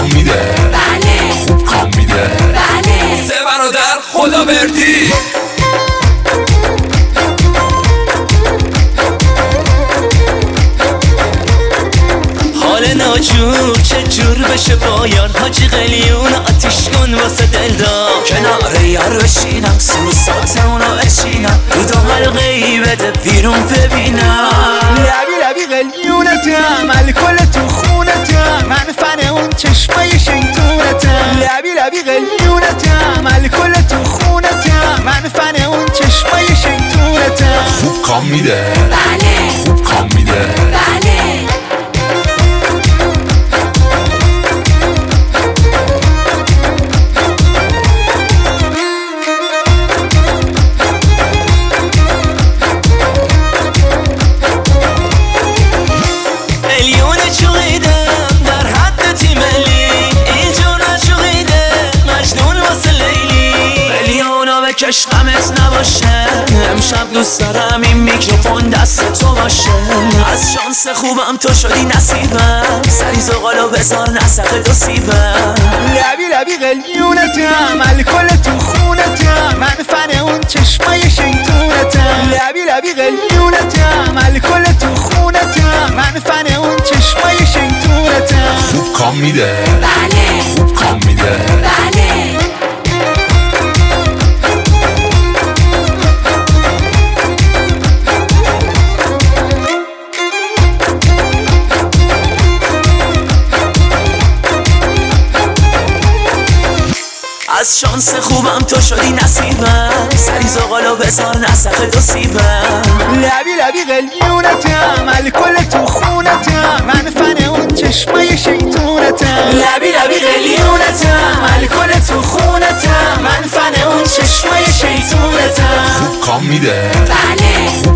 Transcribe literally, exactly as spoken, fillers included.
کام میده، بله خوب کام میده، بله سه برادر خدا بردی. حال ناجور چه جور بشه با یار، حاجی قلیون آتیش کن واسه دلدار. کنار یار بشینم سور ساز اونو بشینم، رو دو حلقه ای بده بیرون ببینم. لبی لبی قلیونتم، الکل تو خونتم، من فن اون چشمای شیطونتم. لبی لبی قلیونتم، الکل تو خونتم، من فن اون چشمای شیطونتم. خوب کام میده، بله خوب کام میده، بله میلیون چویدم در حد تیملی، اینجور نچویده مجنون واسه لیلی. میلیونا بکش غمت نباشه، امشب دوست دارم این میکروفون دست تو باشه. از شانس خوبم تو شدی نصیبم، سری زغالو بذار نسق دو سیبم. لبی لبی قلیونتم، الکل تو خونتم، من فن اون چشمای شیطونتم. لبی لبی قلیونتم، الکل تو خونتم، من فن اون چشمای شیطونتم. خوب کام میده، بله خوب کام میده، بله از شانس خوبم تو شدی نصیبم، سری زغالو بذار نسق دو سیبم. لبی لبی قلیونتم، الکل تو خونتم، من فن اون چشمای شیطونتم. لبی لبی قلیونتم، الکل تو خونتم، من فن اون چشمای شیطونتم. خوب کام میده، بله خوب